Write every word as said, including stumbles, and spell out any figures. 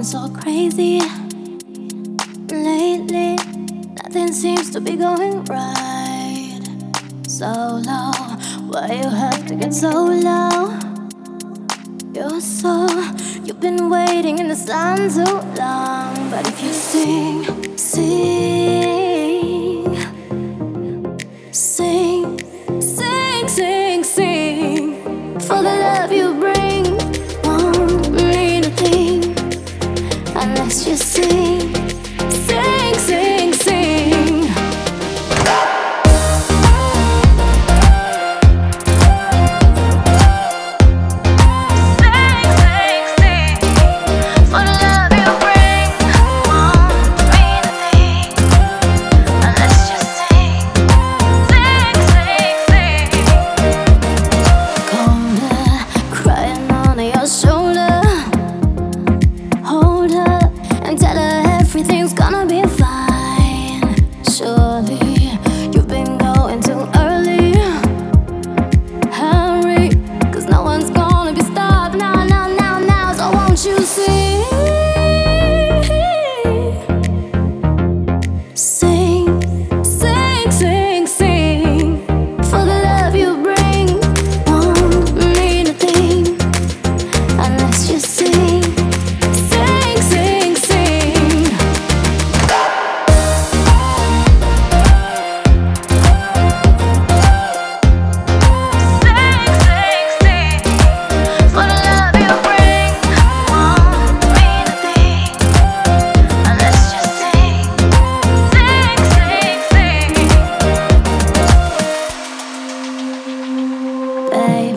so crazy lately. Nothing seems to be going right. So low, why you have to get so low? You're so, you've been waiting in the sun too long. But if you sing, sing, sing, sing, sing, sing, for the love you bring won't mean a thing unless you sing, sing, sing, sing. Everything's gonna be fine. Surely you've been going too early. Hurry, cause no one's gonna be stopped now, now, now, now. So won't you sing, sing, sing, sing, sing, for the love you bring won't mean a thing unless you sing, sing, sing, sing. Baby,